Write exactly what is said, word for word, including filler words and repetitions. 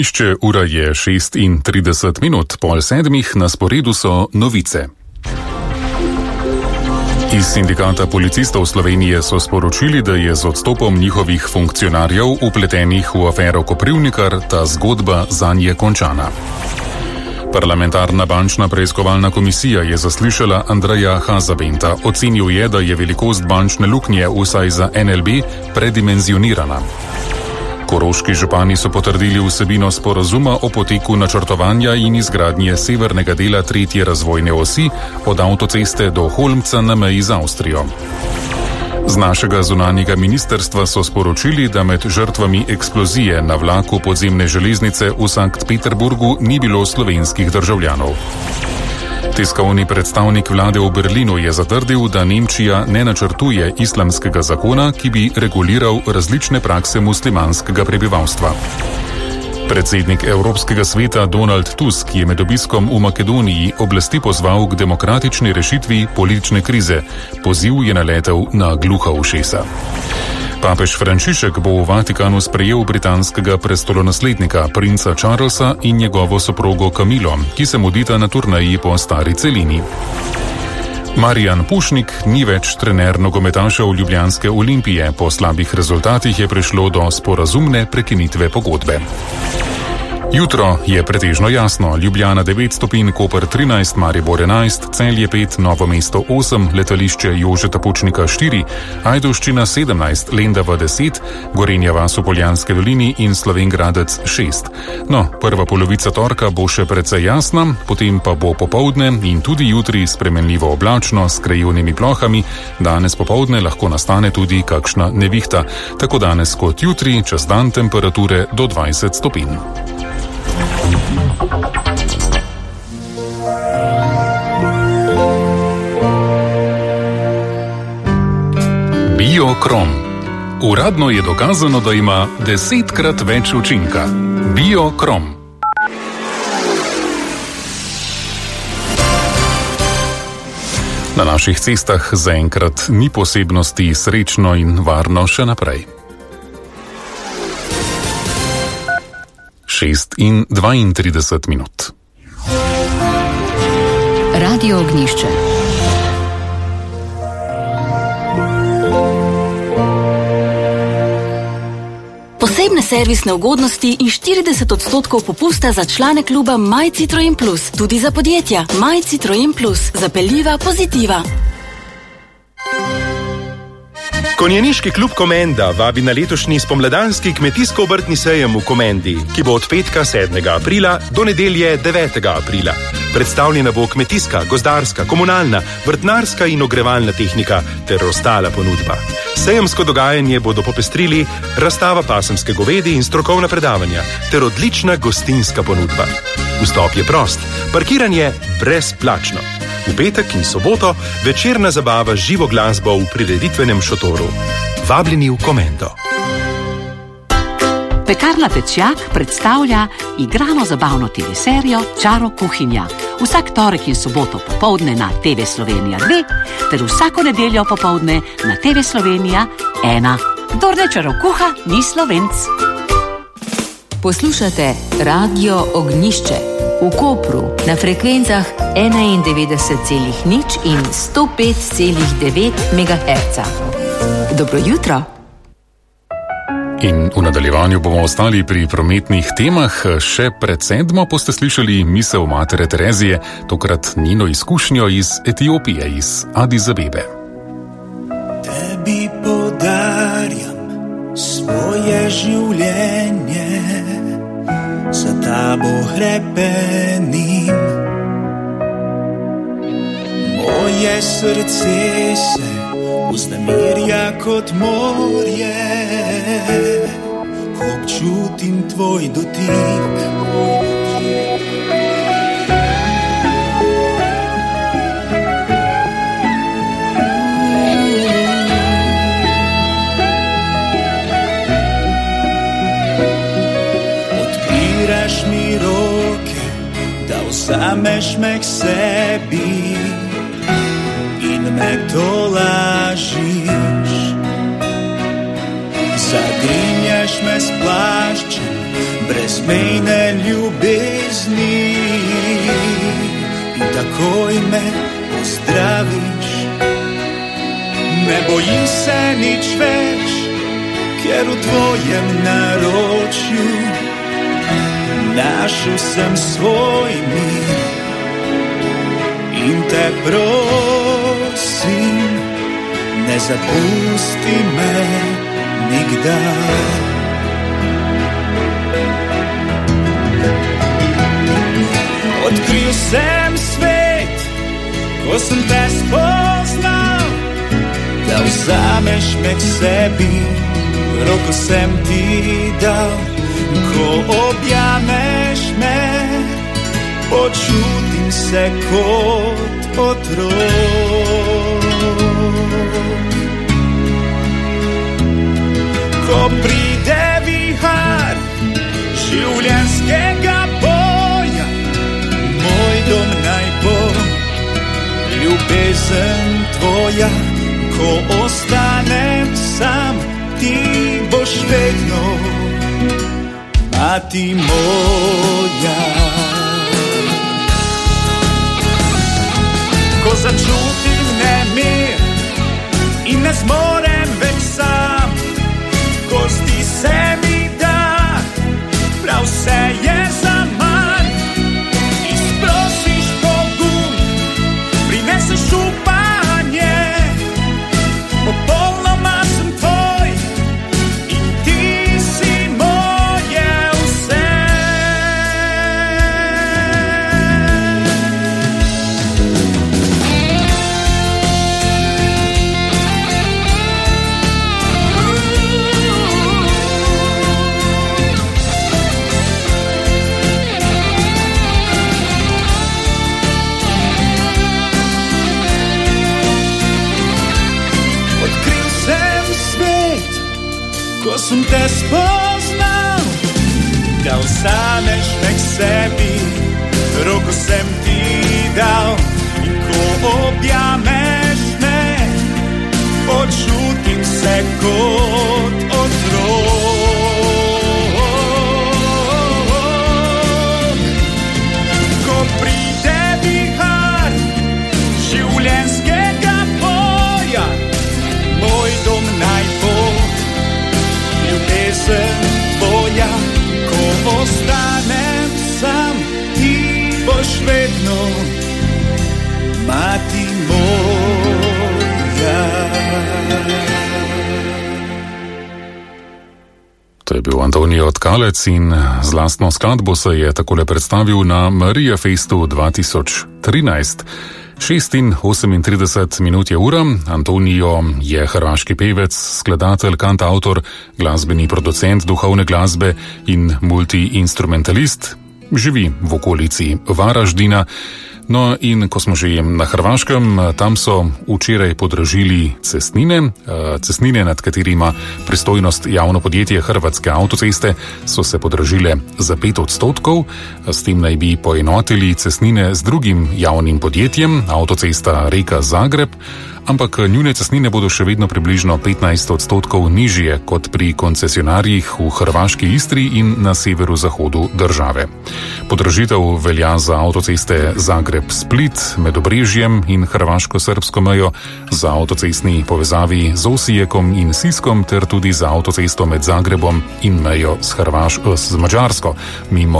Išče ura je šest in trideset minut, pol sedmih, na sporedu so novice. Iz sindikata policistov Slovenije so sporočili, da je z odstopom njihovih funkcionarjev upletenih v afero Koprivnikar ta zgodba zanje končana. Parlamentarna bančna preiskovalna komisija je zaslišala Andreja Hazabenta. Ocenil je, da je velikost bančne luknje vsaj za N L B predimenzionirana. Koroški župani so potrdili vsebino sporazuma o poteku načrtovanja in izgradnje severnega dela tretje razvojne osi od avtoceste do Holmca na meji z Avstrijo. Z našega zunanjega ministrstva so sporočili, da med žrtvami eksplozije na vlaku podzemne železnice v Sankt Peterburgu ni bilo slovenskih državljanov. Tiskovni predstavnik vlade v Berlinu je zatrdil, da Nemčija ne načrtuje islamskega zakona, ki bi reguliral različne prakse muslimanskega prebivalstva. Predsednik Evropskega sveta Donald Tusk je med obiskom v Makedoniji oblasti pozval k demokratični rešitvi politične krize. Poziv je naletel na gluha ušesa. Papež Frančišek bo v Vatikanu sprejel britanskega prestolonaslednika, princa Charlesa in njegovo soprogo Camilo, ki se mudita na turneji po stari celini. Marijan Pušnik ni več trener nogometašev ljubljanske Olimpije. Po slabih rezultatih je prišlo do sporazumne prekinitve pogodbe. Jutro je pretežno jasno. Ljubljana devet stopinj, Koper trinajst, Maribor enajst, Celje pet, Novo mesto osem, letališče Jožeta Pučnika štiri, Ajdovščina sedemnajst, Lendava deset, Gorenja vas v Poljanske dolini in Slovenj Gradec šest. No, prva polovica torka bo še precej jasna, potem pa bo popoldne in tudi jutri spremenljivo oblačno s krajevnimi plohami. Danes popoldne lahko nastane tudi kakšna nevihta. Tako danes kot jutri, čez dan temperature do dvajset stopinj. Biokrom. Uradno je dokazano, da ima desetkrat več učinka. Biokrom. Na naših cestah zaenkrat ni posebnosti, srečno in varno še naprej. šest in dvaintrideset minut. Radio Ognjišče. Posebne servisne ugodnosti in štirideset odstotkov popusta za člane kluba My Citroen Plus. Tudi za podjetja. My Citroen Plus. Zapeljiva pozitiva. Konjeniški klub Komenda vabi na letošnji spomladanski kmetijsko-obrtni sejem v Komendi, ki bo od petka sedmega aprila do nedelje devetega aprila. Predstavljena bo kmetijska, gozdarska, komunalna, vrtnarska in ogrevalna tehnika ter ostala ponudba. Sejemsko dogajanje bodo popestrili razstava pasemske govedi in strokovna predavanja ter odlična gostinska ponudba. Vstop je prost, parkiranje brezplačno. V petek in soboto večerna zabava z živo glasbo v prireditvenem šotoru. Vabljeni v Komendo. Pekarna Pečjak predstavlja igrano zabavno te ve serijo Čaro kuhinja. Vsak torek in soboto popoldne na te ve Slovenija dve ter vsako nedeljo popoldne na te ve Slovenija ena. Kdor ne čaro kuha, ni Slovenc. Poslušate Radio Ognjišče v Kopru na frekvencah enaindevetdeset celih nič in sto pet celih devet megaherca. Dobro jutro. In v nadaljevanju bomo ostali pri prometnih temah. Še pred sedmo boste slišali misel matere Terezije, tokrat njeno izkušnjo iz Etiopije, iz Adis Abebe. Tebi podarjam svoje življenje, za tabo hrepenim. Moje srce se vznemirja kot morje, ko občutim tvoj dotik. Odpiraš mi roke, da vzameš me k sebi in me tolažiš. Zagrinjaš me s plaščem, brezmejne ljubezni in takoj me pozdraviš. Ne bojim se nič več, ker v tvojem naročju našel sem svoj mir in te prosim, ne zapusti me nikdar. Odkril sem svet, ko sem te spoznal, da vzameš me k sebi, roko sem ti dal. Ko objameš me, počutim se kot otrok. Ko pride vihar življenjskega boja, moj dom naj bo ljubezen tvoja. Ko ostanem sam, ti boš vedno mati moja. Ko začutim nemir in ne zmorem več sam, ko zdi se mi, da prav vse je zaman, izprosiš pogum, prineseš upanje, popolnoma sem tvoj in ti si moje vse. Ko sem te spoznal, da vzameš me k sebi, roko sem ti dal. In ko objameš me, počutim se kot otrok. Ko pride vihar življenjskega boja, moj dom naj bo ljubezen tvoja. Ko ostanem sam, ti boš vedno mati moja. To je bil Antonijo Tkalec in z lastno skladbo se je takole predstavil na Marija Festu dva tisoč trinajst. šest in osemintrideset minut je ura. Antonijo je hrvaški pevec, skladatelj, kantavtor, glasbeni producent duhovne glasbe in multiinstrumentalist. Živi v okolici Varaždina. No in ko smo že na Hrvaškem, tam so včeraj podražili cestnine. Cestnine, nad katerima pristojnost javno podjetje Hrvatske avtoceste, so se podražile za pet odstotkov. S tem naj bi poenotili cestnine z drugim javnim podjetjem, avtocesta Reka-Zagreb, ampak njune cestnine bodo še vedno približno petnajst odstotkov nižje kot pri koncesionarjih v hrvaški Istri in na severu-zahodu države. Podražitev velja za avtoceste Zagreb-Split med Obrežjem in hrvaško-srbsko mejo, za avtocestni povezavi z Osijekom in Siskom ter tudi za avtocesto med Zagrebom in mejo s, Hrvaš- z Mađarsko mimo